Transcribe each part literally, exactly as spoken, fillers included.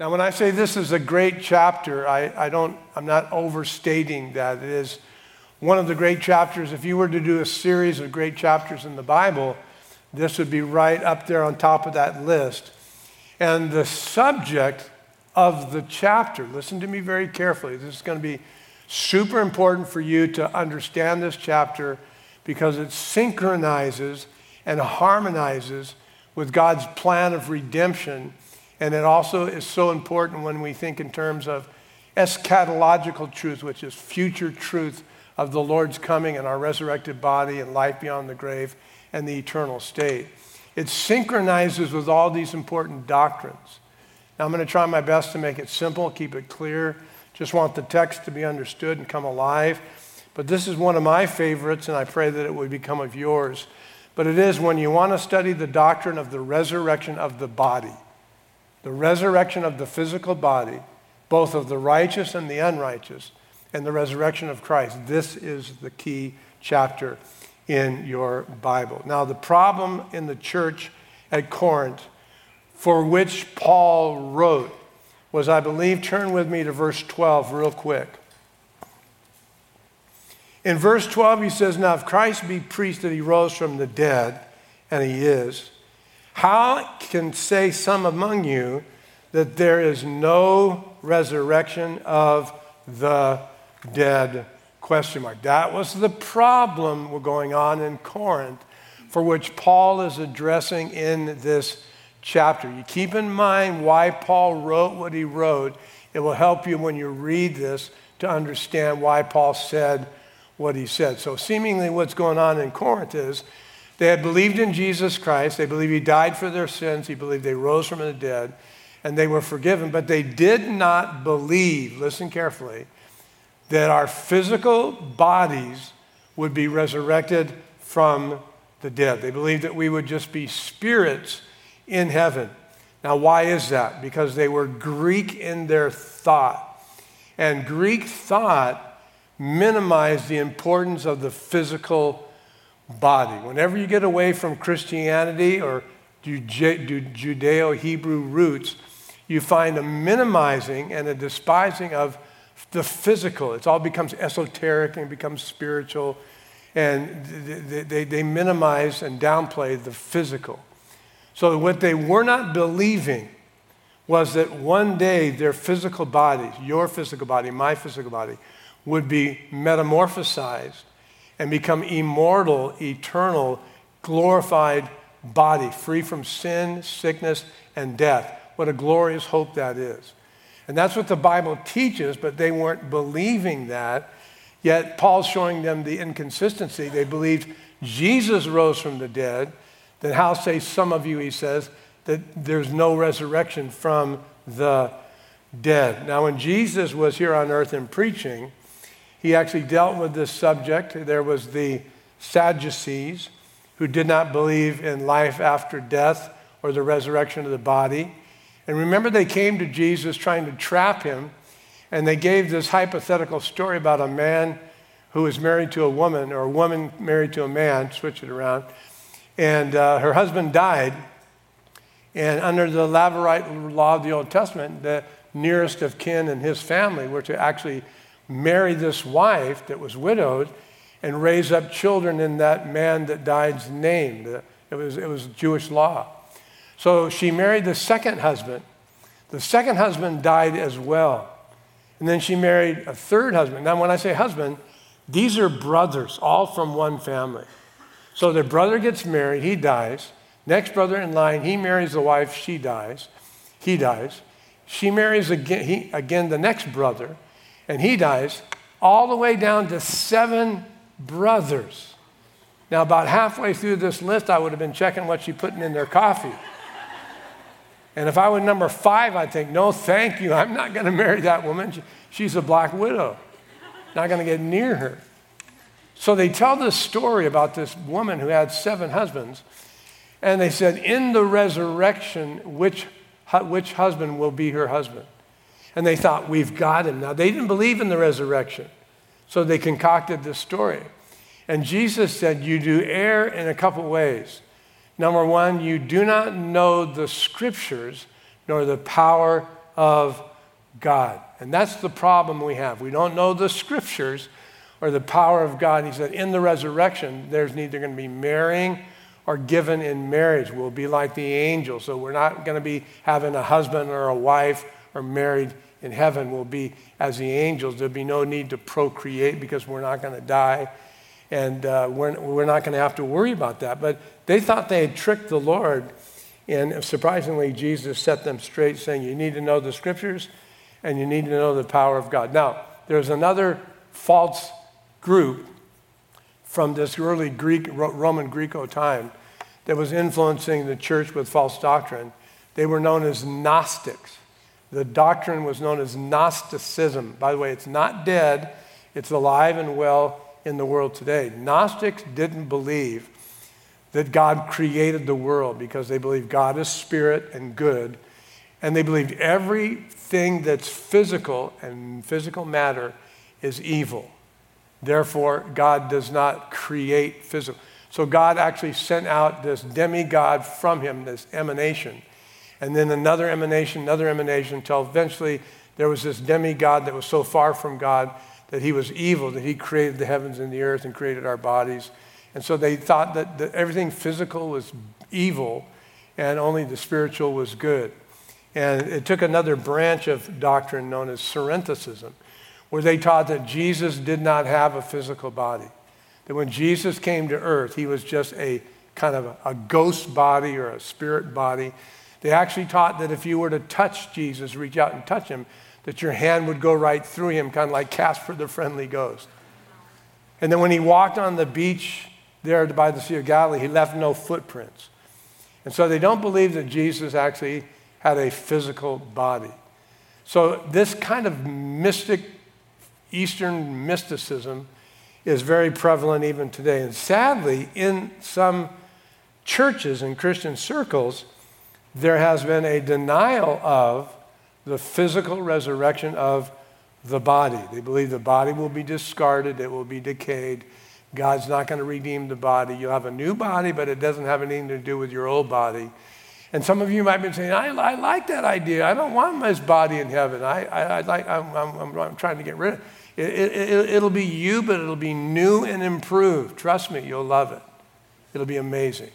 Now, when I say this is a great chapter, I, I don't, I'm not overstating that. It is one of the great chapters. If you were to do a series of great chapters in the Bible, this would be right up there on top of that list. And the subject of the chapter, listen to me very carefully. This is going to be super important for you to understand this chapter because it synchronizes and harmonizes with God's plan of redemption. And it also is so important when we think in terms of eschatological truth, which is future truth of the Lord's coming and our resurrected body and life beyond the grave and the eternal state. It synchronizes with all these important doctrines. Now, I'm going to try my best to make it simple, keep it clear. Just want the text to be understood and come alive. But this is one of my favorites, and I pray that it would become of yours. But it is when you want to study the doctrine of the resurrection of the body, the resurrection of the physical body, both of the righteous and the unrighteous, and the resurrection of Christ. This is the key chapter in your Bible. Now, the problem in the church at Corinth, for which Paul wrote, was, I believe, turn with me to verse twelve real quick. In verse twelve, he says, now if Christ be preached that he rose from the dead, and he is, how can say some among you that there is no resurrection of the dead? Question mark. That was the problem going on in Corinth, for which Paul is addressing in this chapter. You keep in mind why Paul wrote what he wrote. It will help you when you read this to understand why Paul said what he said. So seemingly what's going on in Corinth is they had believed in Jesus Christ. They believed he died for their sins. He believed they rose from the dead, and they were forgiven. But they did not believe, listen carefully, that our physical bodies would be resurrected from the dead. They believed that we would just be spirits in heaven. Now, why is that? Because they were Greek in their thought. And Greek thought minimized the importance of the physical body. Whenever you get away from Christianity or Judeo-Hebrew roots, you find a minimizing and a despising of the physical. It all becomes esoteric and becomes spiritual, and they, they, they minimize and downplay the physical. So what they were not believing was that one day their physical bodies, your physical body, my physical body, would be metamorphosized and become immortal, eternal, glorified body, free from sin, sickness, and death. What a glorious hope that is. And that's what the Bible teaches, but they weren't believing that. Yet Paul's showing them the inconsistency. They believed Jesus rose from the dead. Then how say some of you, he says, that there's no resurrection from the dead. Now, when Jesus was here on earth and preaching, he actually dealt with this subject. There was the Sadducees who did not believe in life after death or the resurrection of the body. And remember, they came to Jesus trying to trap him, and they gave this hypothetical story about a man who was married to a woman, or a woman married to a man, switch it around, and uh, her husband died. And under the Laverite law of the Old Testament, the nearest of kin and his family were to actually marry this wife that was widowed and raise up children in that man that died's name. It was, it was Jewish law. So she married the second husband. The second husband died as well. And then she married a third husband. Now, when I say husband, these are brothers, all from one family. So their brother gets married, he dies. Next brother in line, he marries the wife, she dies. He dies. She marries again, he, again the next brother, and he dies, all the way down to seven brothers. Now, about halfway through this list, I would have been checking what she's putting in their coffee. And if I were number five, I'd think, no, thank you. I'm not going to marry that woman. She's a black widow. Not going to get near her. So they tell this story about this woman who had seven husbands. And they said, in the resurrection, which, which husband will be her husband? And they thought, we've got him. Now, they didn't believe in the resurrection. So they concocted this story. And Jesus said, you do err in a couple ways. Number one, you do not know the scriptures nor the power of God. And that's the problem we have. We don't know the scriptures or the power of God. He said in the resurrection, there's neither going to be marrying or given in marriage. We'll be like the angels. So we're not going to be having a husband or a wife or married in heaven. We'll be as the angels. There'll be no need to procreate because we're not going to die. And uh, we're, we're not going to have to worry about that. But they thought they had tricked the Lord. And surprisingly, Jesus set them straight, saying, you need to know the scriptures and you need to know the power of God. Now, there's another false group from this early Greek, Roman Greco time that was influencing the church with false doctrine. They were known as Gnostics. The doctrine was known as Gnosticism. By the way, it's not dead. It's alive and well in the world today. Gnostics didn't believe that God created the world because they believed God is spirit and good. And they believed everything that's physical and physical matter is evil. Therefore, God does not create physical. So God actually sent out this demigod from him, this emanation. And then another emanation, another emanation, until eventually there was this demigod that was so far from God that he was evil, that he created the heavens and the earth and created our bodies. And so they thought that, that everything physical was evil and only the spiritual was good. And it took another branch of doctrine known as Cerenticism, where they taught that Jesus did not have a physical body. That when Jesus came to earth, he was just a kind of a, a ghost body or a spirit body. They actually taught that if you were to touch Jesus, reach out and touch him, that your hand would go right through him, kind of like Casper the Friendly Ghost. And then when he walked on the beach there by the Sea of Galilee, he left no footprints. And so they don't believe that Jesus actually had a physical body. So this kind of mystic, Eastern mysticism is very prevalent even today. And sadly, in some churches and Christian circles, there has been a denial of the physical resurrection of the body. They believe the body will be discarded, it will be decayed. God's not going to redeem the body. You'll have a new body, but it doesn't have anything to do with your old body. And some of you might be saying, I, I like that idea. I don't want my body in heaven. I, I, I like, I'm, I'm, I'm trying to get rid of it. It, it. It'll be you, but it'll be new and improved. Trust me, you'll love it. It'll be amazing.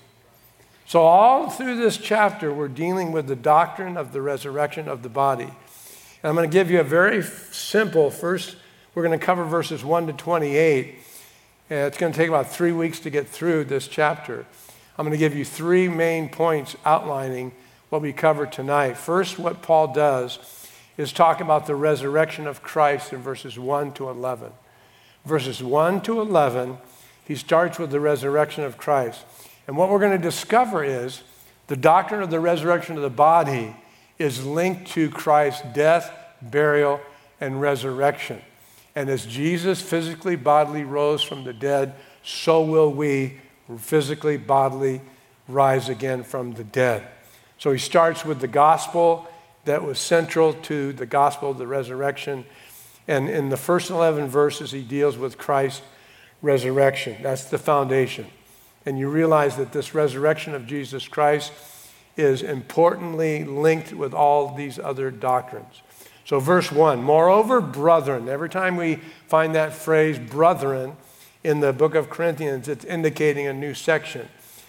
So all through this chapter, we're dealing with the doctrine of the resurrection of the body. And I'm going to give you a very simple, first, we're going to cover verses one to twenty-eight. And it's going to take about three weeks to get through this chapter. I'm going to give you three main points outlining what we cover tonight. First, what Paul does is talk about the resurrection of Christ in verses one to eleven. Verses one to eleven, he starts with the resurrection of Christ. And what we're going to discover is the doctrine of the resurrection of the body is linked to Christ's death, burial, and resurrection. And as Jesus physically, bodily rose from the dead, so will we physically, bodily rise again from the dead. So he starts with the gospel that was central to the gospel of the resurrection. And in the first eleven verses, he deals with Christ's resurrection. That's the foundation. And you realize that this resurrection of Jesus Christ is importantly linked with all these other doctrines. So verse one, moreover, brethren, every time we find that phrase, brethren, in the book of Corinthians, it's indicating a new section.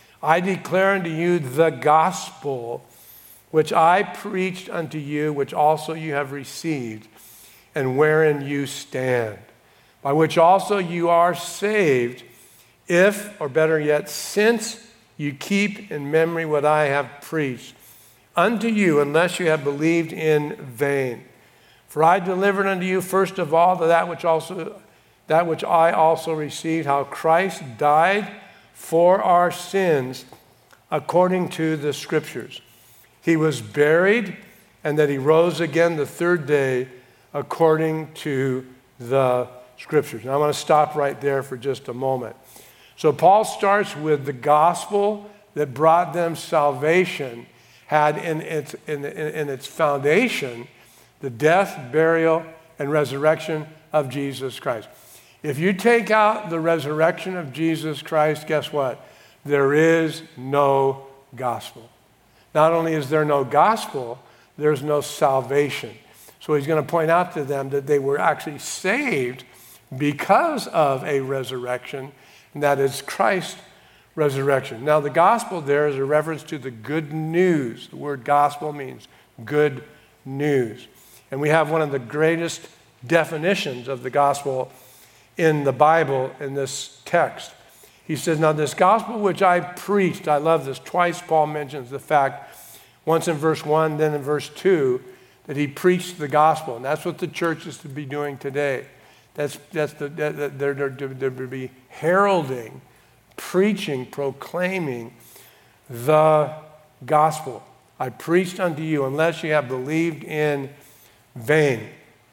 I declare unto you the gospel which I preached unto you, which also you have received, and wherein you stand, by which also you are saved, if, or better yet, since you keep in memory what I have preached unto you, unless you have believed in vain. For I delivered unto you first of all that which also that which I also received, how Christ died for our sins according to the Scriptures. He was buried, and that he rose again the third day according to the Scriptures. Now I want to stop right there for just a moment. So Paul starts with the gospel that brought them salvation, had in its, in, in, in its foundation the death, burial, and resurrection of Jesus Christ. If you take out the resurrection of Jesus Christ, guess what? There is no gospel. Not only is there no gospel, there's no salvation. So he's going to point out to them that they were actually saved because of a resurrection, and that is Christ's resurrection. Now, the gospel there is a reference to the good news. The word gospel means good news. And we have one of the greatest definitions of the gospel in the Bible in this text. He says, now this gospel which I preached, I love this, twice Paul mentions the fact, once in verse one, then in verse two, that he preached the gospel. And that's what the church is to be doing today. That's, that's the, that, they're, they're, they're to be heralding, preaching, proclaiming the gospel. I preached unto you unless you have believed in vain.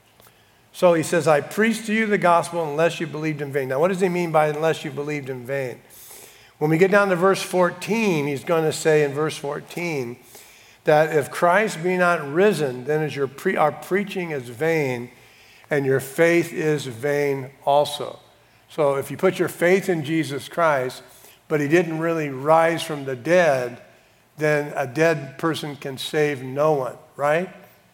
So he says, I preached to you the gospel unless you believed in vain. Now, what does he mean by unless you believed in vain? When we get down to verse fourteen, he's going to say in verse fourteen that if Christ be not risen, then is your pre- our preaching is vain and your faith is vain also. So if you put your faith in Jesus Christ, but he didn't really rise from the dead, then a dead person can save no one, right?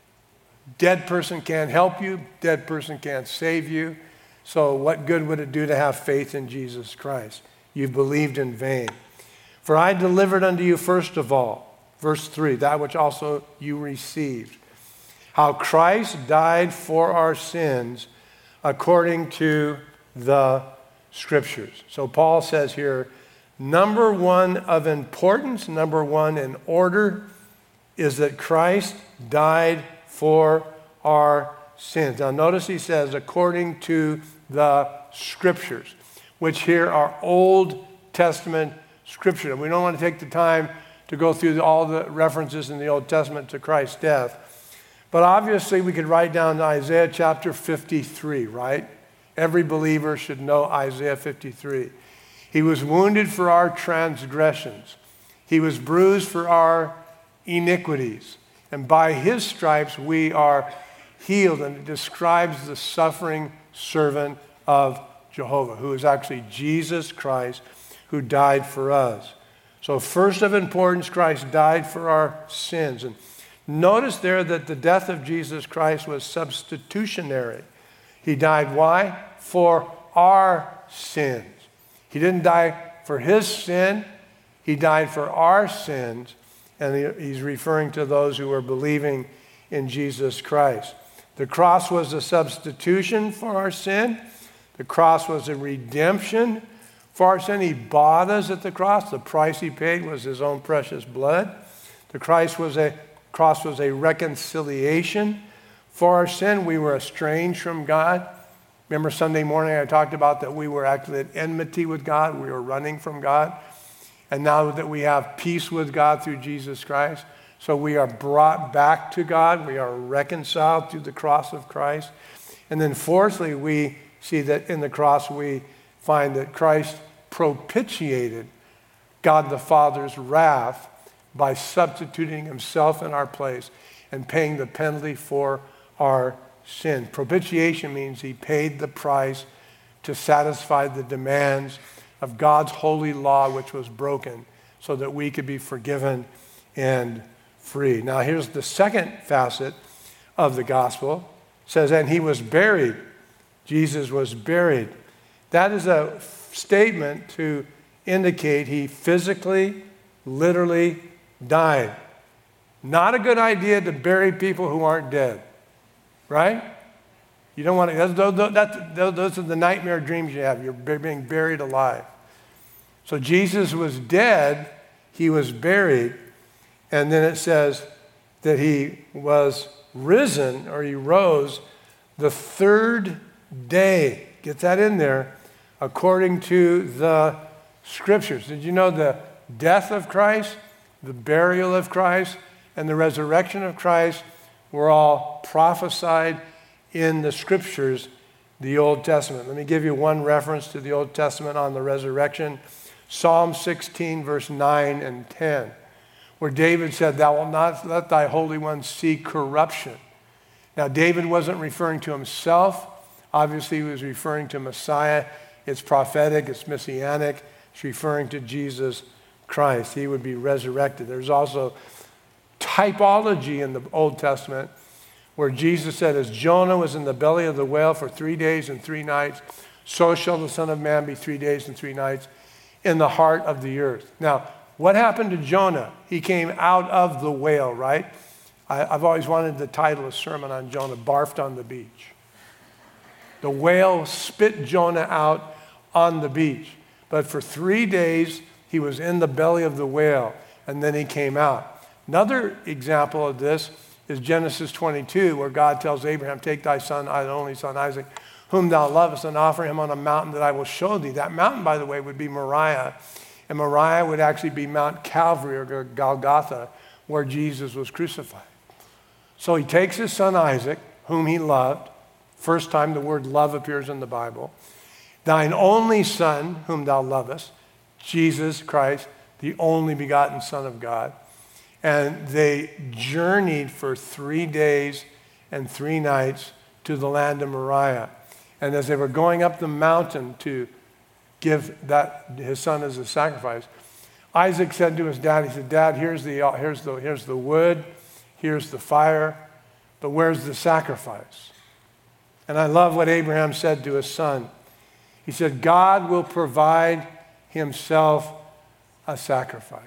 Dead person can't help you. Dead person can't save you. So what good would it do to have faith in Jesus Christ? You've believed in vain. For I delivered unto you first of all, verse three, that which also you received, how Christ died for our sins according to the Scriptures. So Paul says here, number one of importance, number one in order, is that Christ died for our sins. Now notice he says, according to the Scriptures, which here are Old Testament Scripture. And we don't want to take the time to go through all the references in the Old Testament to Christ's death. But obviously we could write down Isaiah chapter fifty-three, right? Every believer should know Isaiah fifty-three. He was wounded for our transgressions. He was bruised for our iniquities. And by his stripes we are healed. And it describes the suffering servant of Jehovah, who is actually Jesus Christ, who died for us. So first of importance, Christ died for our sins. And notice there that the death of Jesus Christ was substitutionary. He died, why? For our sins. He didn't die for his sin. He died for our sins. And he's referring to those who are believing in Jesus Christ. The cross was a substitution for our sin. The cross was a redemption for our sin. He bought us at the cross. The price he paid was his own precious blood. The Christ was a, cross was a reconciliation for our sin. We were estranged from God. Remember Sunday morning I talked about that we were actually at enmity with God. We were running from God. And now that we have peace with God through Jesus Christ, so we are brought back to God. We are reconciled through the cross of Christ. And then fourthly, we see that in the cross we find that Christ propitiated God the Father's wrath by substituting himself in our place and paying the penalty for our sin. Propitiation means he paid the price to satisfy the demands of God's holy law, which was broken, so that we could be forgiven and free. Now here's the second facet of the gospel. It says, and he was buried. Jesus was buried. That is a statement to indicate he physically, literally died. Not a good idea to bury people who aren't dead, right? You don't want to, those, that's, those are the nightmare dreams you have. You're being buried alive. So Jesus was dead, he was buried, and then it says that he was risen, or he rose the third day. Get that in there, according to the Scriptures. Did you know the death of Christ, the burial of Christ, and the resurrection of Christ were all prophesied in the Scriptures, the Old Testament? Let me give you one reference to the Old Testament on the resurrection. Psalm sixteen, verse nine and ten, where David said, thou wilt not let thy Holy One see corruption. Now, David wasn't referring to himself. Obviously, he was referring to Messiah. It's prophetic, it's messianic. It's referring to Jesus Christ. He would be resurrected. There's also typology in the Old Testament where Jesus said, as Jonah was in the belly of the whale for three days and three nights, so shall the Son of Man be three days and three nights in the heart of the earth. Now, what happened to Jonah? He came out of the whale, right? I, I've always wanted to title a sermon on Jonah, Barfed on the Beach. The whale spit Jonah out on the beach. But for three days, he was in the belly of the whale, and then he came out. Another example of this is Genesis twenty-two, where God tells Abraham, take thy son, thy only son Isaac, whom thou lovest, and offer him on a mountain that I will show thee. That mountain, by the way, would be Moriah. And Moriah would actually be Mount Calvary or Golgotha, where Jesus was crucified. So he takes his son Isaac, whom he loved. First time the word love appears in the Bible. Thine only son, whom thou lovest, Jesus Christ, the only begotten Son of God. And they journeyed for three days and three nights to the land of Moriah. And as they were going up the mountain to give that his son as a sacrifice, Isaac said to his dad, he said, Dad, here's the, here's the, here's the wood, here's the fire, but where's the sacrifice? And I love what Abraham said to his son. He said, God will provide himself a sacrifice.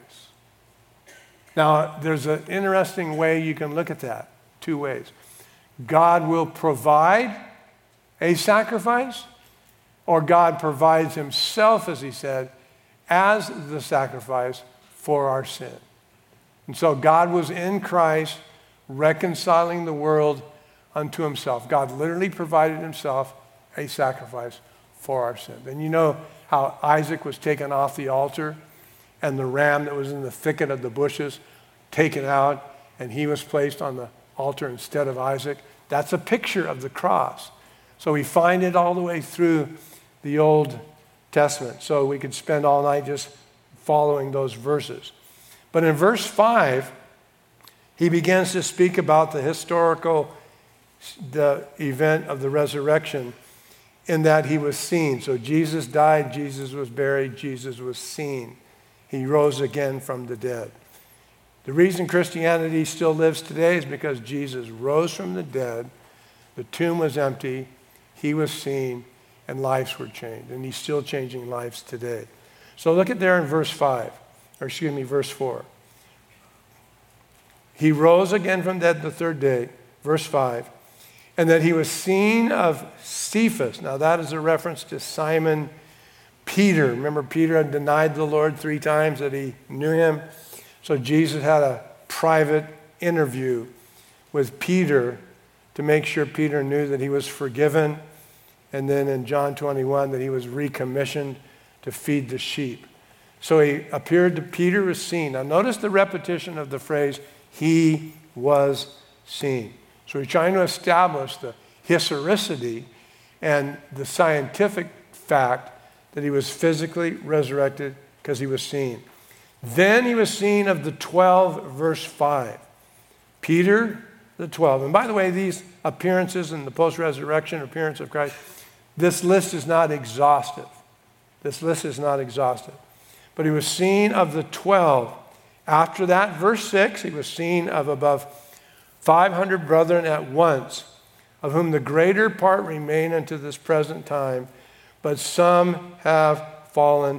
Now, there's an interesting way you can look at that, two ways. God will provide a sacrifice, or God provides himself, as he said, as the sacrifice for our sin. And so God was in Christ reconciling the world unto himself. God literally provided himself a sacrifice for our sin. And you know how Isaac was taken off the altar and the ram that was in the thicket of the bushes taken out, and he was placed on the altar instead of Isaac. That's a picture of the cross. So we find it all the way through the Old Testament. So we could spend all night just following those verses. But in verse five, he begins to speak about the historical the event of the resurrection, in that he was seen. So Jesus died, Jesus was buried, Jesus was seen. He rose again from the dead. The reason Christianity still lives today is because Jesus rose from the dead, the tomb was empty, he was seen, and lives were changed. And he's still changing lives today. So look at there in verse five, or excuse me, verse four. He rose again from the dead the third day, verse five, and that he was seen of Cephas. Now that is a reference to Simon Peter. Remember, Peter had denied the Lord three times that he knew him. So Jesus had a private interview with Peter to make sure Peter knew that he was forgiven. And then in John twenty-one, that he was recommissioned to feed the sheep. So he appeared to Peter, was seen. Now notice the repetition of the phrase, he was seen. So we're trying to establish the historicity and the scientific fact that he was physically resurrected because he was seen. Then he was seen of the twelve, verse five. Peter, the twelve. And by the way, these appearances and the post-resurrection appearance of Christ, this list is not exhaustive. This list is not exhaustive. But he was seen of the twelve. After that, verse six, he was seen of above five hundred brethren at once, of whom the greater part remain unto this present time, but some have fallen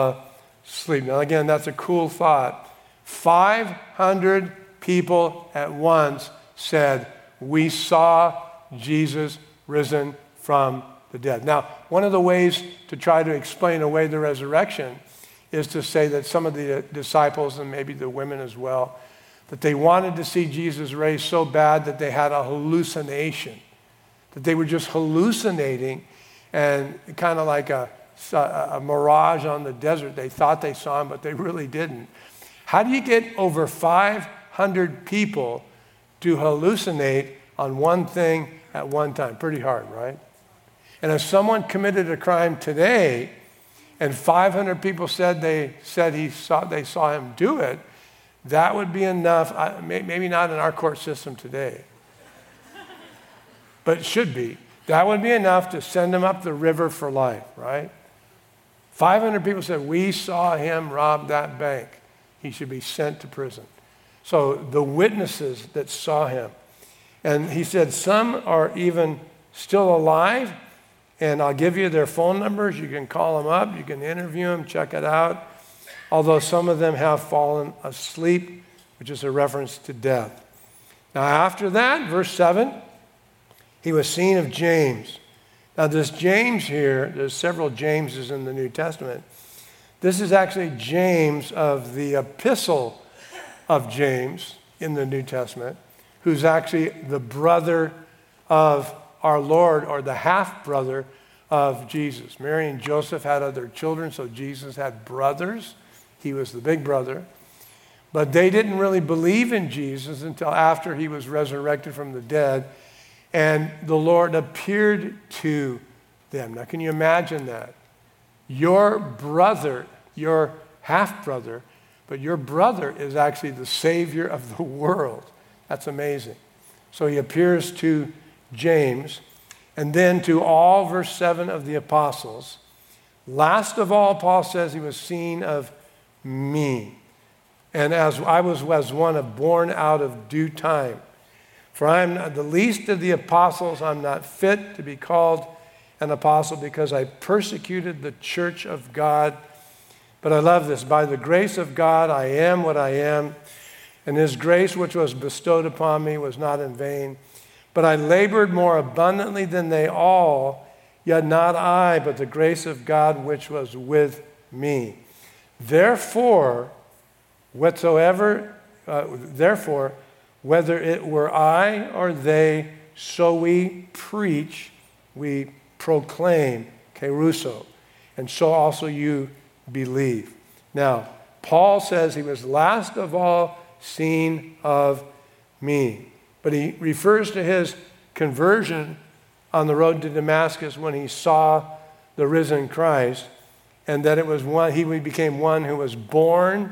asleep. Now again, that's a cool thought. five hundred people at once said, we saw Jesus risen from the dead. Now, one of the ways to try to explain away the resurrection is to say that some of the disciples, and maybe the women as well, that they wanted to see Jesus raised so bad that they had a hallucination, that they were just hallucinating and kind of like a, a, a mirage on the desert. They thought they saw him, but they really didn't. How do you get over five hundred people to hallucinate on one thing at one time? Pretty hard, right? And if someone committed a crime today and five hundred people said they said he saw they saw him do it, that would be enough. Maybe not in our court system today, but it should be. That would be enough to send him up the river for life, right? five hundred people said, we saw him rob that bank. He should be sent to prison. So the witnesses that saw him. And he said, some are even still alive, and I'll give you their phone numbers. You can call them up. You can interview them, check it out. Although some of them have fallen asleep, which is a reference to death. Now after that, verse seven, he was seen of James. Now this James here, there's several Jameses in the New Testament. This is actually James of the epistle of James in the New Testament, who's actually the brother of our Lord, or the half-brother of Jesus. Mary and Joseph had other children, so Jesus had brothers. He was the big brother. But they didn't really believe in Jesus until after he was resurrected from the dead, and the Lord appeared to them. Now, can you imagine that? Your brother, your half-brother, but your brother is actually the Savior of the world. That's amazing. So he appears to James, and then to all, verse seven, of the apostles. Last of all, Paul says he was seen of me. And as I was as one of born out of due time. For I am the least of the apostles. I'm not fit to be called an apostle because I persecuted the church of God. But I love this. By the grace of God, I am what I am. And his grace which was bestowed upon me was not in vain. But I labored more abundantly than they all, yet not I, but the grace of God which was with me. Therefore, whatsoever, uh, therefore, whether it were I or they, so we preach, we proclaim, kerusso, and so also you believe. Now, Paul says he was last of all seen of me. But he refers to his conversion on the road to Damascus when he saw the risen Christ, and that it was one, he became one who was born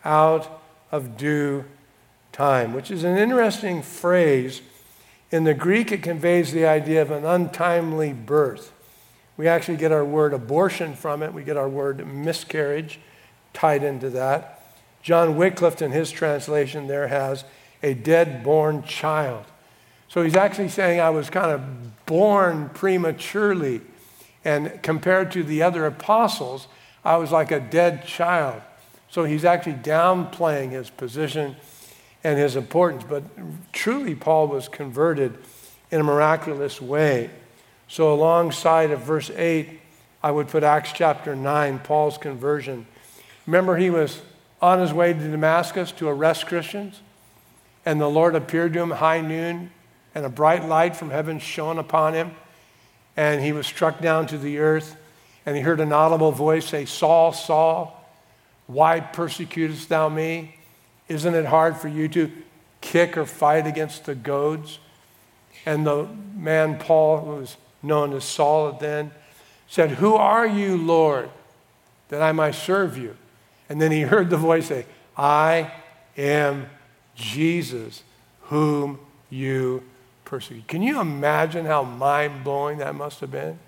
out of due time, which is an interesting phrase. In the Greek, it conveys the idea of an untimely birth. We actually get our word abortion from it. We get our word miscarriage tied into that. John Wycliffe, in his translation, there has a dead-born child. So he's actually saying I was kind of born prematurely. And compared to the other apostles, I was like a dead child. So he's actually downplaying his position and his importance. But truly, Paul was converted in a miraculous way. So alongside of verse eight, I would put Acts chapter nine, Paul's conversion. Remember, he was on his way to Damascus to arrest Christians, and the Lord appeared to him high noon, and a bright light from heaven shone upon him, and he was struck down to the earth, and he heard an audible voice say, Saul, Saul, why persecutest thou me? Isn't it hard for you to kick or fight against the goads? And the man Paul, who was known as Saul then, said, Who are you, Lord, that I might serve you? And then he heard the voice say, I am Jesus, whom you persecute. Can you imagine how mind-blowing that must have been?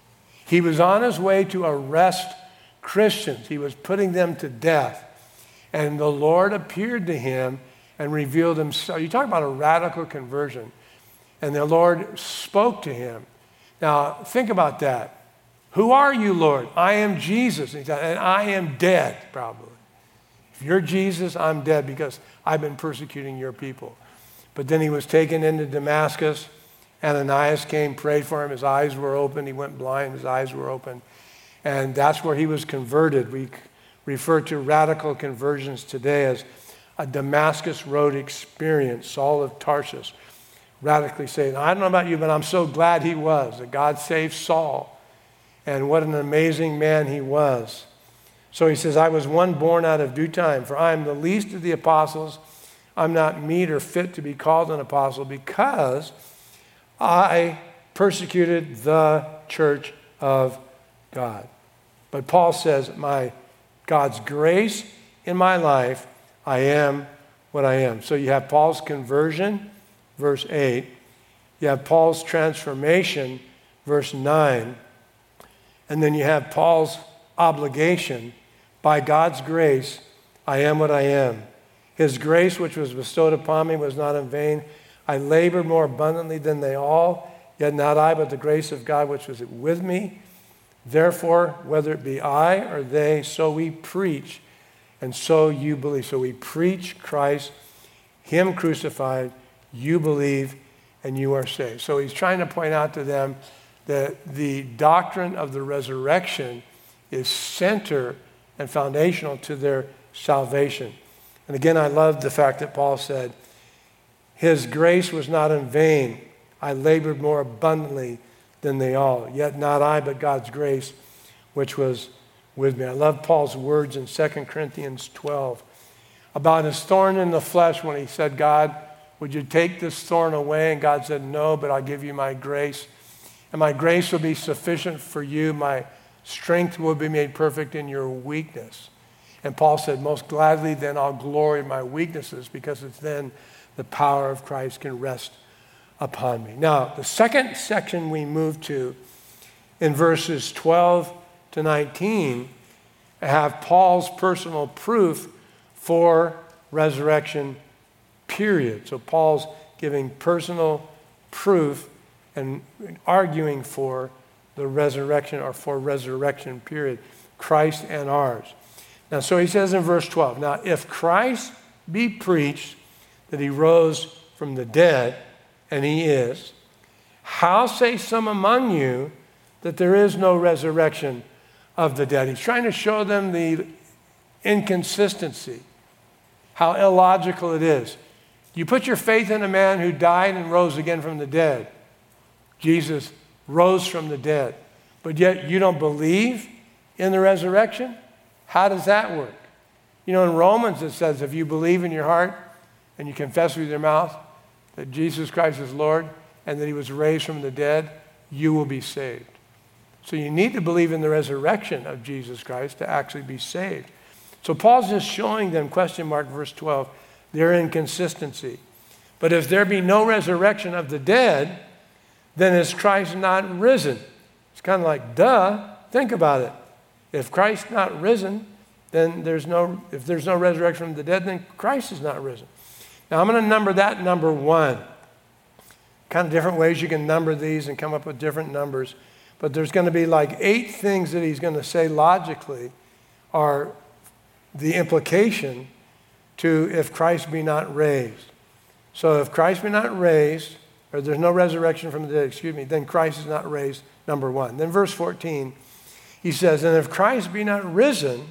He was on his way to arrest Christians. He was putting them to death. And the Lord appeared to him and revealed himself. You talk about a radical conversion. And the Lord spoke to him. Now, think about that. Who are you, Lord? I am Jesus. And I am dead, probably. If you're Jesus, I'm dead because I've been persecuting your people. But then he was taken into Damascus. Ananias came, prayed for him. His eyes were open. He went blind. His eyes were open. And that's where he was converted. We refer to radical conversions today as a Damascus Road experience. Saul of Tarsus radically saying, I don't know about you, but I'm so glad he was, that God saved Saul. And what an amazing man he was. So he says, I was one born out of due time, for I am the least of the apostles. I'm not meet or fit to be called an apostle because I persecuted the church of God. But Paul says, my God's grace in my life, I am what I am. So you have Paul's conversion, verse eight. You have Paul's transformation, verse nine. And then you have Paul's obligation. By God's grace, I am what I am. His grace, which was bestowed upon me, was not in vain. I labored more abundantly than they all, yet not I, but the grace of God which was with me. Therefore, whether it be I or they, so we preach, and so you believe. So we preach Christ, Him crucified, you believe, and you are saved. So he's trying to point out to them that the doctrine of the resurrection is center and foundational to their salvation. And again, I love the fact that Paul said, His grace was not in vain. I labored more abundantly than they all. Yet not I, but God's grace, which was with me. I love Paul's words in Second Corinthians twelve about his thorn in the flesh when he said, God, would you take this thorn away? And God said, no, but I'll give you my grace. And my grace will be sufficient for you. My strength will be made perfect in your weakness. And Paul said, most gladly then I'll glory in my weaknesses, because it's then the power of Christ can rest upon me. Now, the second section we move to in verses twelve to nineteen have Paul's personal proof for resurrection, period. So Paul's giving personal proof and arguing for the resurrection, or for resurrection, period, Christ and ours. Now, so he says in verse twelve, now if Christ be preached that he rose from the dead, and he is, how say some among you that there is no resurrection of the dead? He's trying to show them the inconsistency, how illogical it is. You put your faith in a man who died and rose again from the dead. Jesus rose from the dead, but yet you don't believe in the resurrection? How does that work? You know, in Romans it says, if you believe in your heart and you confess with your mouth that Jesus Christ is Lord and that he was raised from the dead, you will be saved. So you need to believe in the resurrection of Jesus Christ to actually be saved. So Paul's just showing them, question mark, verse twelve, their inconsistency. But if there be no resurrection of the dead, then is Christ not risen? It's kind of like, duh, think about it. If Christ not risen, then there's no, if there's no resurrection from the dead, then Christ is not risen. Now I'm going to number that number one. Kind of different ways you can number these and come up with different numbers. But there's going to be like eight things that he's going to say logically are the implication to if Christ be not raised. So if Christ be not raised, or there's no resurrection from the dead, excuse me, then Christ is not raised, number one. Then verse fourteen, he says, and if Christ be not risen,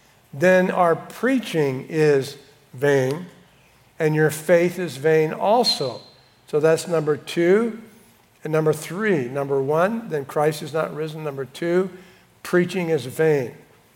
then our preaching is vain, and your faith is vain also. So that's number two. And number three, number one, then Christ is not risen. Number two, preaching is vain.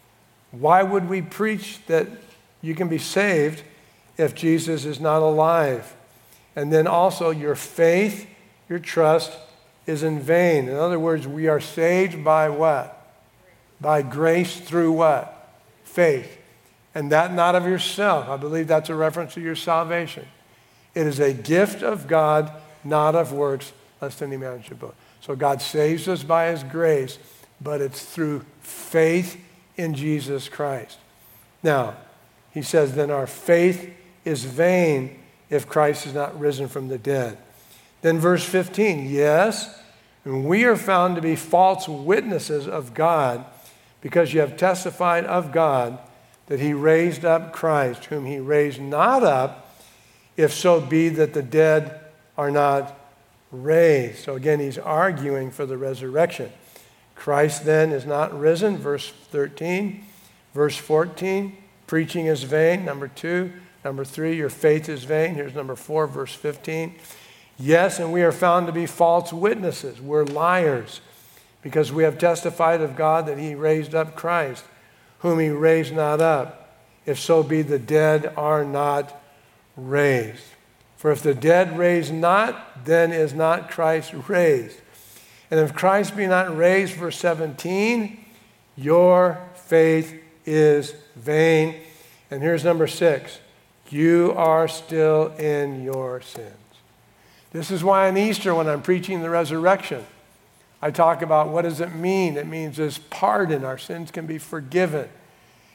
Why would we preach that you can be saved if Jesus is not alive? And then also your faith, your trust is in vain. In other words, we are saved by what? By grace through what? Faith. And that not of yourself. I believe that's a reference to your salvation. It is a gift of God, not of works, lest any man should boast. So God saves us by his grace, but it's through faith in Jesus Christ. Now, he says, then our faith is vain if Christ is not risen from the dead. Then verse fifteen, yes, and we are found to be false witnesses of God, because you have testified of God that he raised up Christ, whom he raised not up, if so be that the dead are not raised. So again, he's arguing for the resurrection. Christ then is not risen, verse thirteen. Verse fourteen, preaching is vain, number two. Number three, your faith is vain. Here's number four, verse fifteen. Yes, and we are found to be false witnesses. We're liars, because we have testified of God that he raised up Christ, whom he raised not up, if so be the dead are not raised. For if the dead raise not, then is not Christ raised. And if Christ be not raised, verse seventeen, your faith is vain. And here's number six, you are still in your sins. This is why on Easter, when I'm preaching the resurrection, I talk about what does it mean? It means there's pardon. Our sins can be forgiven.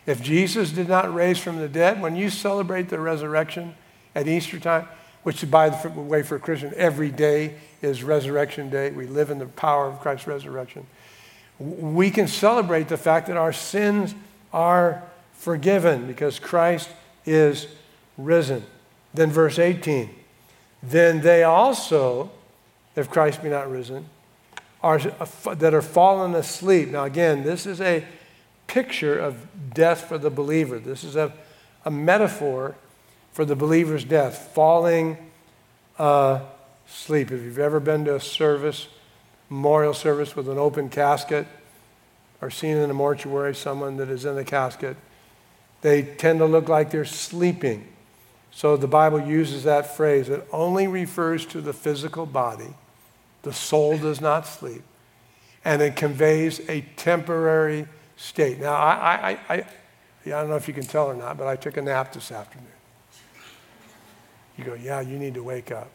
If Jesus did not raise from the dead, when you celebrate the resurrection at Easter time, which by the way for a Christian, every day is Resurrection Day. We live in the power of Christ's resurrection. We can celebrate the fact that our sins are forgiven because Christ is risen. Then verse eighteen, then they also, if Christ be not risen, are that are fallen asleep. Now again, this is a picture of death for the believer. This is a, a metaphor for the believer's death, falling uh, asleep. If you've ever been to a service, memorial service with an open casket, or seen in a mortuary someone that is in a casket, they tend to look like they're sleeping. So the Bible uses that phrase. It only refers to the physical body. The soul does not sleep. And it conveys a temporary state. Now, I, I, I, I don't know if you can tell or not, but I took a nap this afternoon. You go, yeah, you need to wake up.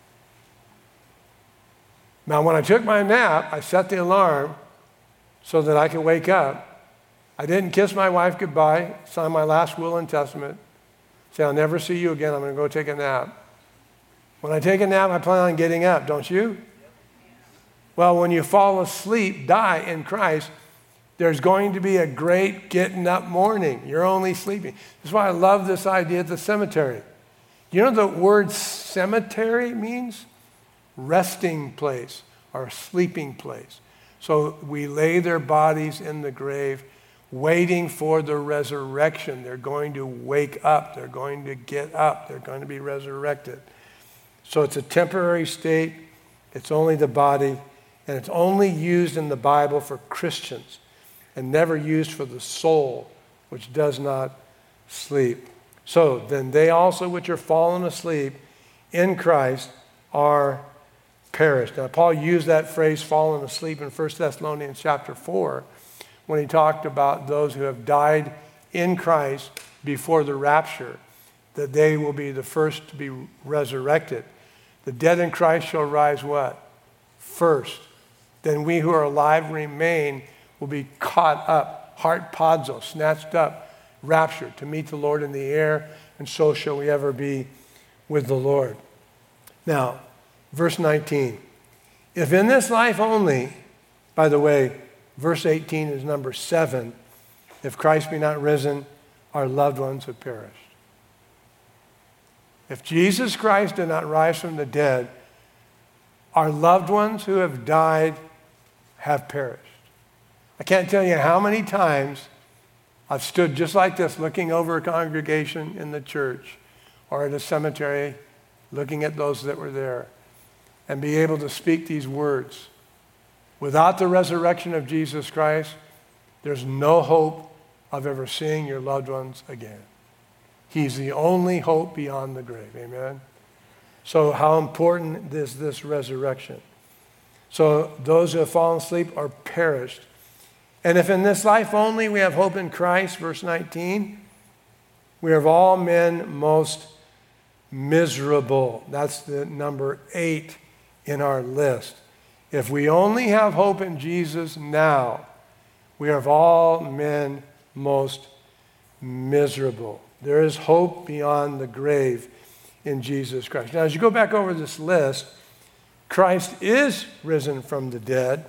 Now, when I took my nap, I set the alarm so that I could wake up. I didn't kiss my wife goodbye, sign my last will and testament, say, I'll never see you again, I'm going to go take a nap. When I take a nap, I plan on getting up, don't you? Well, when you fall asleep, die in Christ, there's going to be a great getting up morning. You're only sleeping. That's why I love this idea at the cemetery. You know the word cemetery means? Resting place or sleeping place. So we lay their bodies in the grave waiting for the resurrection. They're going to wake up. They're going to get up. They're going to be resurrected. So it's a temporary state. It's only the body. And it's only used in the Bible for Christians and never used for the soul, which does not sleep. So then they also which are fallen asleep in Christ are perished. Now, Paul used that phrase, fallen asleep, in First Thessalonians chapter four, when he talked about those who have died in Christ before the rapture, that they will be the first to be resurrected. The dead in Christ shall rise what? First. Then we who are alive remain will be caught up, harpazo, snatched up, raptured to meet the Lord in the air, and so shall we ever be with the Lord. Now, verse nineteen. If in this life only, by the way, verse eighteen is number seven, if Christ be not risen, our loved ones have perished. If Jesus Christ did not rise from the dead, our loved ones who have died have perished. I can't tell you how many times I've stood just like this, looking over a congregation in the church or at a cemetery, looking at those that were there, and be able to speak these words. Without the resurrection of Jesus Christ, there's no hope of ever seeing your loved ones again. He's the only hope beyond the grave. Amen? So how important is this resurrection? So those who have fallen asleep are perished. And if in this life only we have hope in Christ, verse nineteen, we are of all men most miserable. That's the number eight in our list. If we only have hope in Jesus now, we are of all men most miserable. There is hope beyond the grave in Jesus Christ. Now, as you go back over this list, Christ is risen from the dead.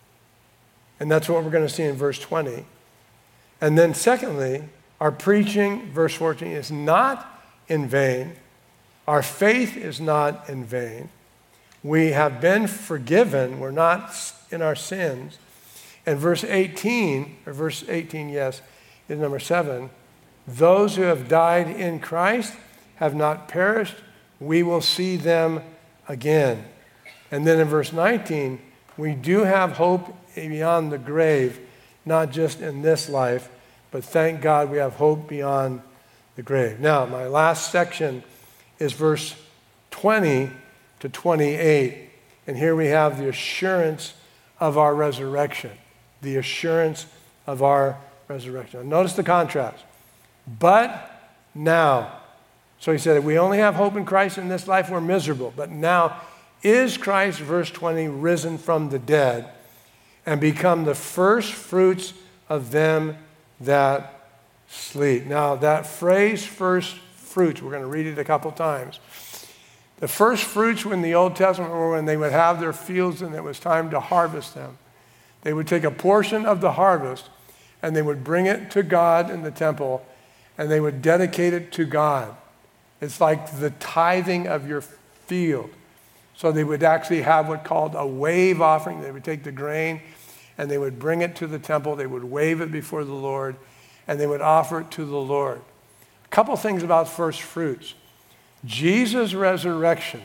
And that's what we're going to see in verse twenty. And then secondly, our preaching, verse fourteen, is not in vain. Our faith is not in vain. We have been forgiven. We're not in our sins. And verse eighteen, or verse eighteen, yes, is number seven. Those who have died in Christ have not perished. We will see them again. And then in verse nineteen, we do have hope beyond the grave, not just in this life, but thank God we have hope beyond the grave. Now, my last section is verse twenty to twenty-eight. And here we have the assurance of our resurrection. The assurance of our resurrection. Now, notice the contrast. But now, so he said, if we only have hope in Christ in this life, we're miserable. But now, is Christ, verse twenty, risen from the dead and become the first fruits of them that sleep. Now, that phrase, first fruits, we're going to read it a couple times. The first fruits in the Old Testament were when they would have their fields and it was time to harvest them. They would take a portion of the harvest and they would bring it to God in the temple and they would dedicate it to God. It's like the tithing of your field. So they would actually have what's called a wave offering. They would take the grain and they would bring it to the temple. They would wave it before the Lord and they would offer it to the Lord. A couple things about first fruits. Jesus' resurrection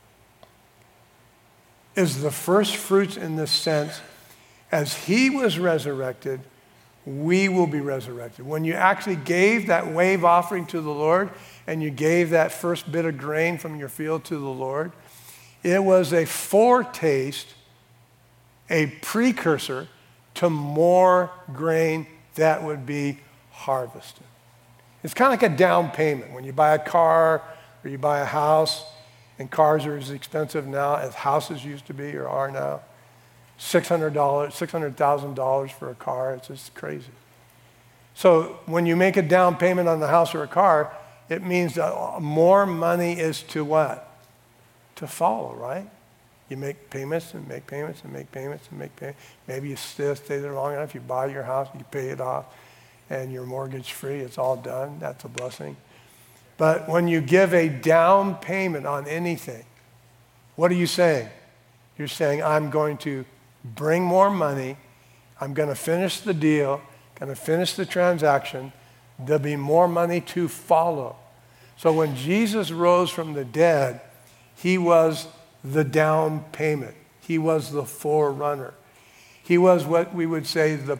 is the first fruits in this sense. As he was resurrected, we will be resurrected. When you actually gave that wave offering to the Lord and you gave that first bit of grain from your field to the Lord, it was a foretaste, a precursor to more grain that would be harvested. It's kind of like a down payment. When you buy a car or you buy a house, and cars are as expensive now as houses used to be or are now. six hundred dollars, six hundred thousand dollars for a car, it's just crazy. So when you make a down payment on the house or a car, it means that more money is to what? To follow, right? You make payments and make payments and make payments and make payments. Maybe you stay, stay there long enough, you buy your house, you pay it off, and you're mortgage free, it's all done. That's a blessing. But when you give a down payment on anything, what are you saying? You're saying, I'm going to bring more money, I'm going to finish the deal, going to finish the transaction, there'll be more money to follow. So when Jesus rose from the dead, he was the down payment. He was the forerunner. He was what we would say the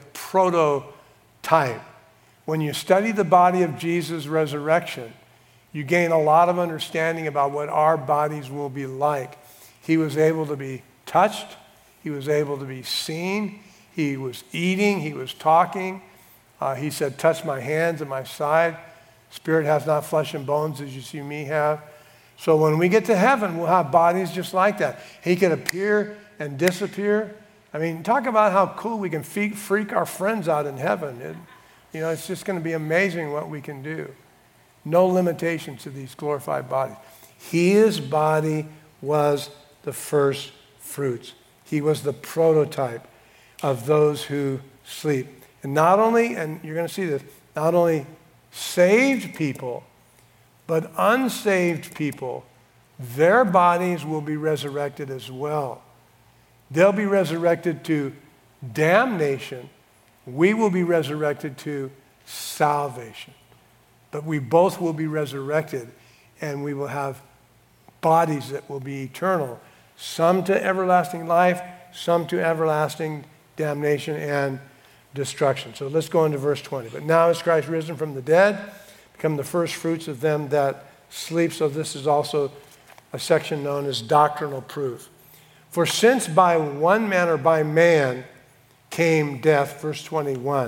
prototype. When you study the body of Jesus' resurrection, you gain a lot of understanding about what our bodies will be like. He was able to be touched. He was able to be seen. He was eating. He was talking. Uh, he said, touch my hands and my side. Spirit has not flesh and bones as you see me have. So when we get to heaven, we'll have bodies just like that. He can appear and disappear. I mean, talk about how cool we can freak our friends out in heaven. It, you know, it's just going to be amazing what we can do. No limitations to these glorified bodies. His body was the first fruits. He was the prototype of those who sleep. And not only, and you're going to see this, not only saved people, but unsaved people, their bodies will be resurrected as well. They'll be resurrected to damnation. We will be resurrected to salvation. But we both will be resurrected, and we will have bodies that will be eternal, some to everlasting life, some to everlasting damnation and destruction. So let's go into verse twenty. But now is Christ risen from the dead, become the first fruits of them that sleep. So this is also a section known as doctrinal proof. For since by one man or by man came death, verse twenty-one,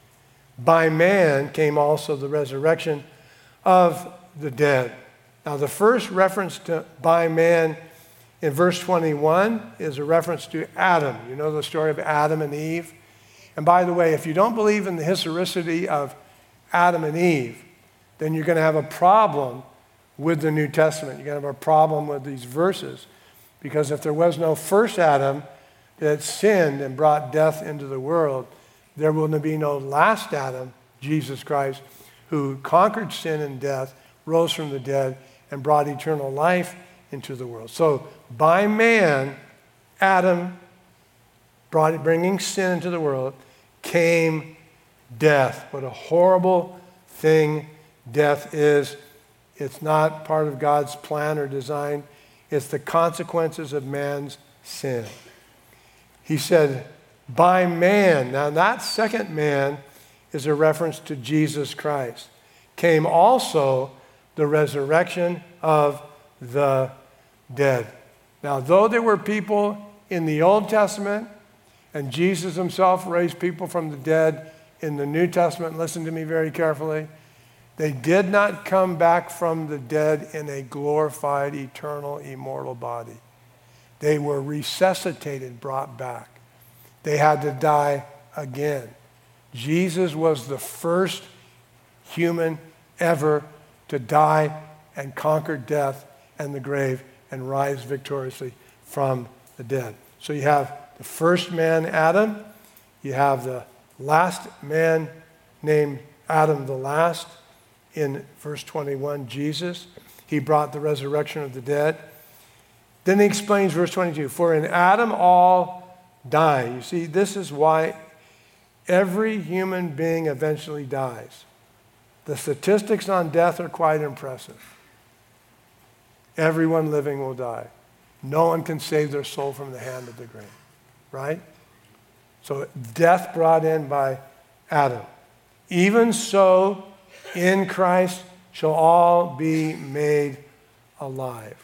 by man came also the resurrection of the dead. Now, the first reference to by man in verse twenty-one is a reference to Adam. You know the story of Adam and Eve? And by the way, if you don't believe in the historicity of Adam and Eve, then you're going to have a problem with the New Testament. You're going to have a problem with these verses. Because if there was no first Adam that sinned and brought death into the world, there will be no last Adam, Jesus Christ, who conquered sin and death, rose from the dead, and brought eternal life into the world. So by man, Adam, brought, bringing sin into the world, came death. What a horrible thing death is. It's not part of God's plan or design. It's the consequences of man's sin. He said, by man. Now that second man is a reference to Jesus Christ. Came also the resurrection of the dead. Now, though there were people in the Old Testament, and Jesus himself raised people from the dead in the New Testament, listen to me very carefully, they did not come back from the dead in a glorified, eternal, immortal body. They were resuscitated, brought back. They had to die again. Jesus was the first human ever to die and conquer death and the grave and rise victoriously from the dead. So you have the first man, Adam. You have the last man named Adam the last in verse twenty-one, Jesus. He brought the resurrection of the dead. Then he explains verse twenty-two, for in Adam all die. You see, this is why every human being eventually dies. The statistics on death are quite impressive. Everyone living will die. No one can save their soul from the hand of the grave, right? So death brought in by Adam. Even so, in Christ shall all be made alive.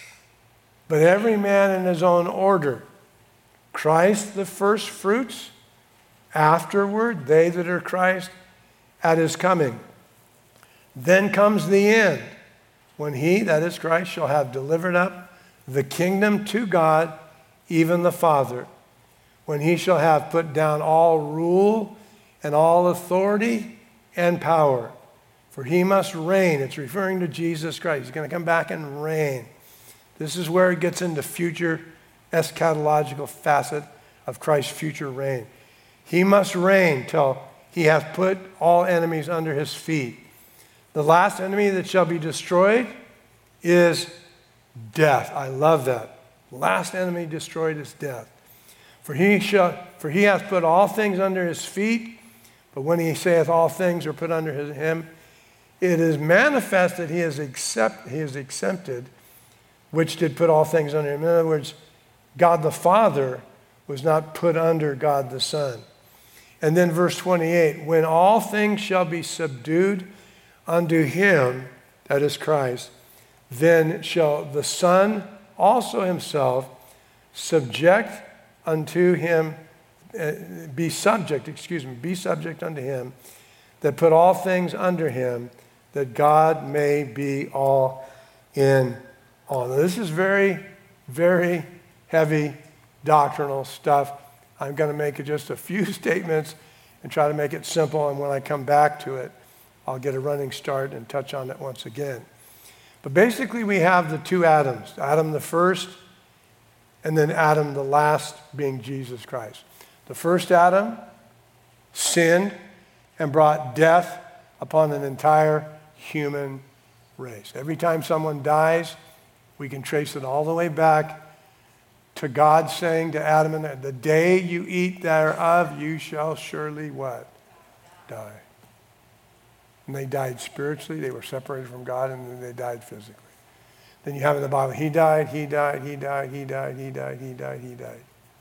But every man in his own order. Christ the first fruits, afterward they that are Christ at his coming. Then comes the end, when he, that is Christ, shall have delivered up the kingdom to God, even the Father, when he shall have put down all rule and all authority and power. For he must reign. It's referring to Jesus Christ. He's going to come back and reign. This is where it gets into future eschatological facet of Christ's future reign. He must reign till he hath put all enemies under his feet. The last enemy that shall be destroyed is death. I love that. Last enemy destroyed is death. For he shall, for he hath put all things under his feet, but when he saith all things are put under his, him, it is manifest that he is accept, he is exempted, which did put all things under him. In other words, God the Father was not put under God the Son. And then verse twenty-eight, when all things shall be subdued unto him, that is Christ, then shall the Son also himself subject unto him, uh, be subject, excuse me, be subject unto him, that put all things under him, that God may be all in all. Now, this is very, very heavy doctrinal stuff. I'm going to make it just a few statements and try to make it simple, and when I come back to it, I'll get a running start and touch on it once again. But basically, we have the two Adams, Adam the first, and then Adam the last, being Jesus Christ. The first Adam sinned and brought death upon an entire human race. Every time someone dies, we can trace it all the way back to God saying to Adam and Eve, the day you eat thereof, you shall surely what? Die. And they died spiritually, they were separated from God, and then they died physically. Then you have in the Bible, he died, he died, he died, he died, he died, he died, he died.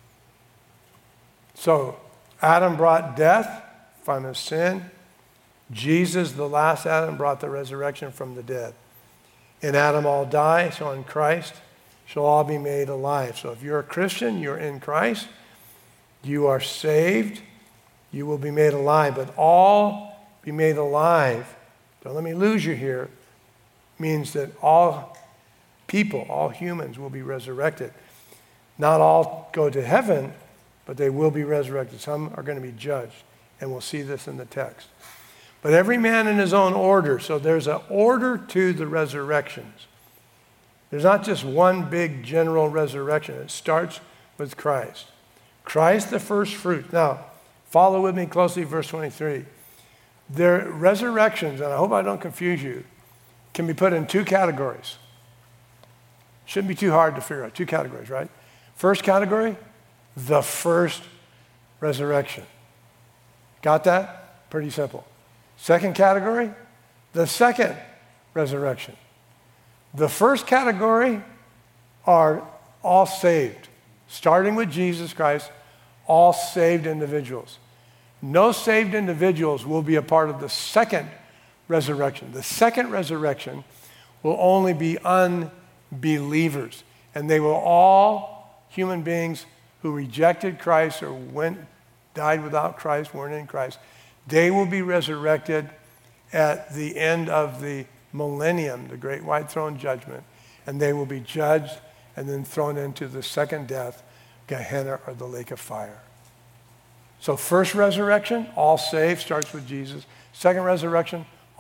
So Adam brought death from his sin. Jesus, the last Adam, brought the resurrection from the dead. In Adam all die, so in Christ shall all be made alive. So if you're a Christian, you're in Christ, you are saved, you will be made alive. But all be made alive, don't let me lose you here, means that all people, all humans will be resurrected. Not all go to heaven, but they will be resurrected. Some are going to be judged, and we'll see this in the text. But every man in his own order. So there's an order to the resurrections. There's not just one big general resurrection. It starts with Christ. Christ the first fruit. Now, follow with me closely, verse twenty-three. Their resurrections, and I hope I don't confuse you, can be put in two categories. Shouldn't be too hard to figure out. Two categories, right? First category, the first resurrection. Got that? Pretty simple. Second category, the second resurrection. The first category are all saved, starting with Jesus Christ, all saved individuals. No saved individuals will be a part of the second resurrection. The second resurrection will only be unbelievers, and they will all, human beings who rejected Christ or went, died without Christ, weren't in Christ, they will be resurrected at the end of the millennium, the great white throne judgment, and they will be judged and then thrown into the second death, Gehenna, or the lake of fire. So first resurrection, all saved, starts with Jesus. Second resurrection,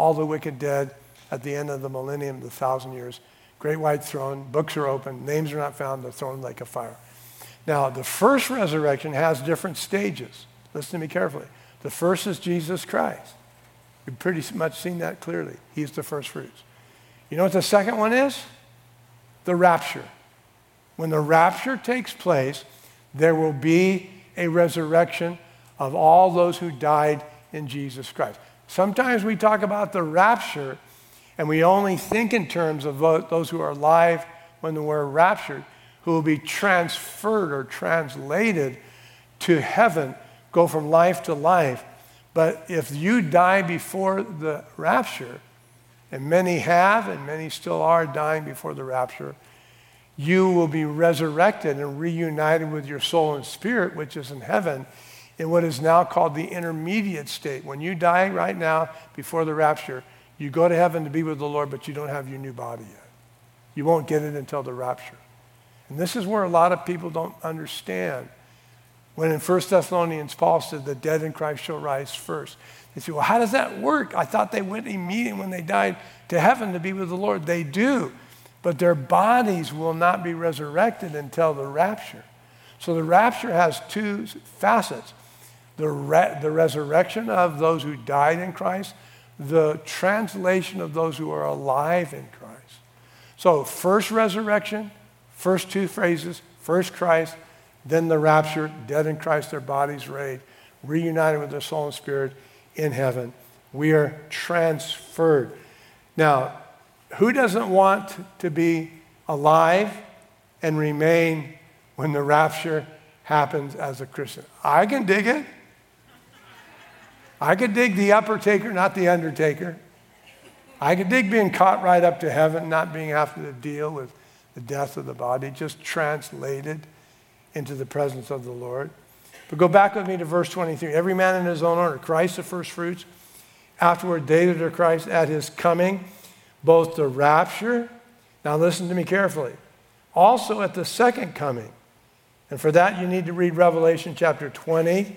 all the wicked dead at the end of the millennium, the thousand years. Great white throne, books are open, names are not found, they're thrown like a fire. Now, the first resurrection has different stages. Listen to me carefully. The first is Jesus Christ. You've pretty much seen that clearly. He's the first fruits. You know what the second one is? The rapture. When the rapture takes place, there will be a resurrection of all those who died in Jesus Christ. Sometimes we talk about the rapture and we only think in terms of those who are alive when we're raptured, who will be transferred or translated to heaven, go from life to life. But if you die before the rapture, and many have and many still are dying before the rapture, you will be resurrected and reunited with your soul and spirit, which is in heaven, in what is now called the intermediate state. When you die right now before the rapture, you go to heaven to be with the Lord, but you don't have your new body yet. You won't get it until the rapture. And this is where a lot of people don't understand. When in First Thessalonians, Paul said, the dead in Christ shall rise first. They say, well, how does that work? I thought they went immediately when they died to heaven to be with the Lord. They do, but their bodies will not be resurrected until the rapture. So the rapture has two facets. The, re- the resurrection of those who died in Christ, the translation of those who are alive in Christ. So first resurrection, first two phrases, first Christ, then the rapture, dead in Christ, their bodies raised, reunited with their soul and spirit in heaven. We are transferred. Now, who doesn't want to be alive and remain when the rapture happens as a Christian? I can dig it. I could dig the upper taker, not the undertaker. I could dig being caught right up to heaven, not being having to deal with the death of the body, just translated into the presence of the Lord. But go back with me to verse twenty-three. Every man in his own order, Christ the first fruits, afterward David or Christ at his coming, both the rapture, now listen to me carefully, also at the second coming. And for that you need to read Revelation chapter twenty.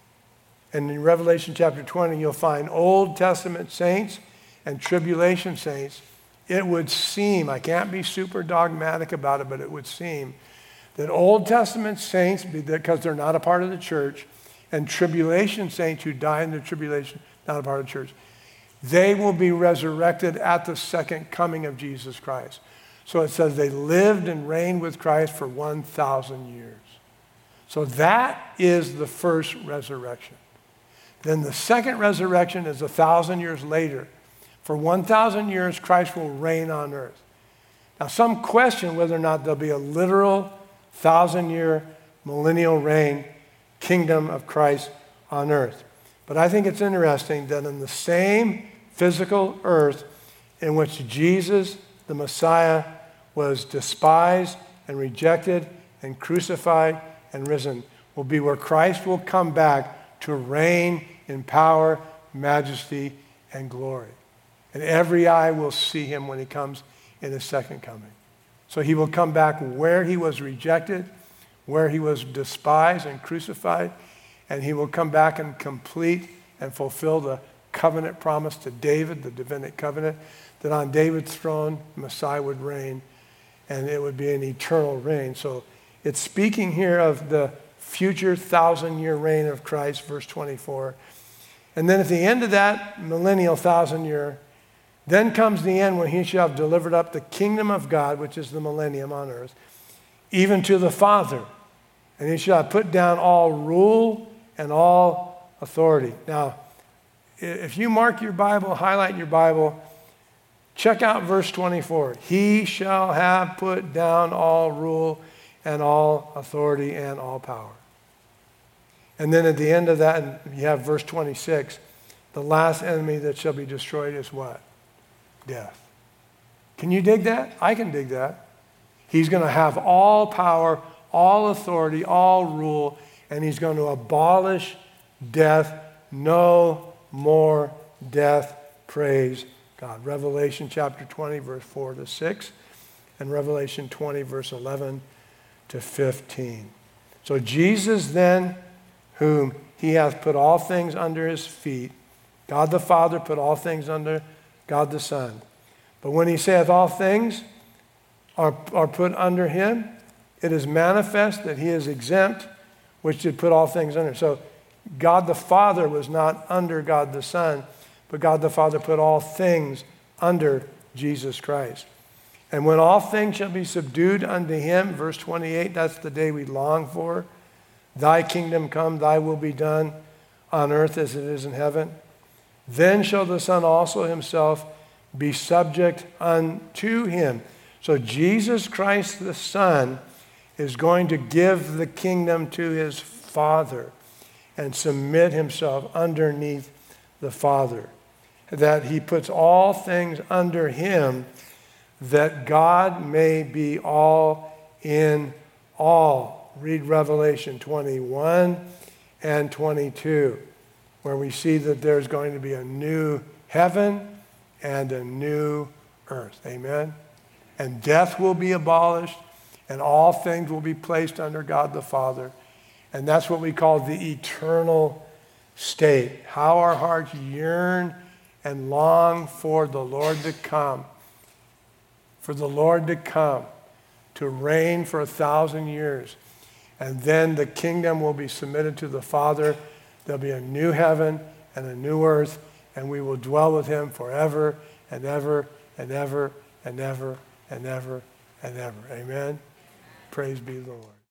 And in Revelation chapter twenty, you'll find Old Testament saints and tribulation saints. It would seem, I can't be super dogmatic about it, but it would seem that Old Testament saints, because they're not a part of the church, and tribulation saints who die in the tribulation, not a part of the church, they will be resurrected at the second coming of Jesus Christ. So it says they lived and reigned with Christ for one thousand years. So that is the first resurrection. Then the second resurrection is a thousand years later. For one thousand years, Christ will reign on earth. Now, some question whether or not there'll be a literal thousand-year millennial reign kingdom of Christ on earth. But I think it's interesting that in the same physical earth in which Jesus, the Messiah, was despised and rejected and crucified and risen, will be where Christ will come back to reign in power, majesty, and glory. And every eye will see him when he comes in his second coming. So he will come back where he was rejected, where he was despised and crucified, and he will come back and complete and fulfill the covenant promise to David, the Davidic covenant, that on David's throne, Messiah would reign, and it would be an eternal reign. So it's speaking here of the future thousand-year reign of Christ, verse twenty-four. And then at the end of that millennial thousand-year, then comes the end when he shall have delivered up the kingdom of God, which is the millennium on earth, even to the Father. And he shall have put down all rule and all authority. Now, if you mark your Bible, highlight your Bible, check out verse twenty-four. He shall have put down all rule and all authority and all power. And then at the end of that, you have verse twenty-six. The last enemy that shall be destroyed is what? Death. Can you dig that? I can dig that. He's going to have all power, all authority, all rule, and he's going to abolish death. No more death. Praise God. Revelation chapter twenty, verse four to six, and Revelation twenty, verse eleven to fifteen. So Jesus then, whom he hath put all things under his feet, God the Father put all things under God the Son. But when he saith all things are, are put under him, it is manifest that he is exempt, which did put all things under. So God the Father was not under God the Son, but God the Father put all things under Jesus Christ. And when all things shall be subdued unto him, verse twenty-eight, that's the day we long for. Thy kingdom come, thy will be done on earth as it is in heaven. Then shall the Son also himself be subject unto him. So Jesus Christ the Son is going to give the kingdom to his Father and submit himself underneath the Father. That he puts all things under him, that God may be all in all. Read Revelation twenty-one and twenty-two, where we see that there's going to be a new heaven and a new earth. Amen? And death will be abolished, and all things will be placed under God the Father. And that's what we call the eternal state. How our hearts yearn and long for the Lord to come. For the Lord to come, to reign for a thousand years. And then the kingdom will be submitted to the Father. There'll be a new heaven and a new earth, and we will dwell with him forever and ever and ever and ever and ever and ever. Amen? Praise be the Lord.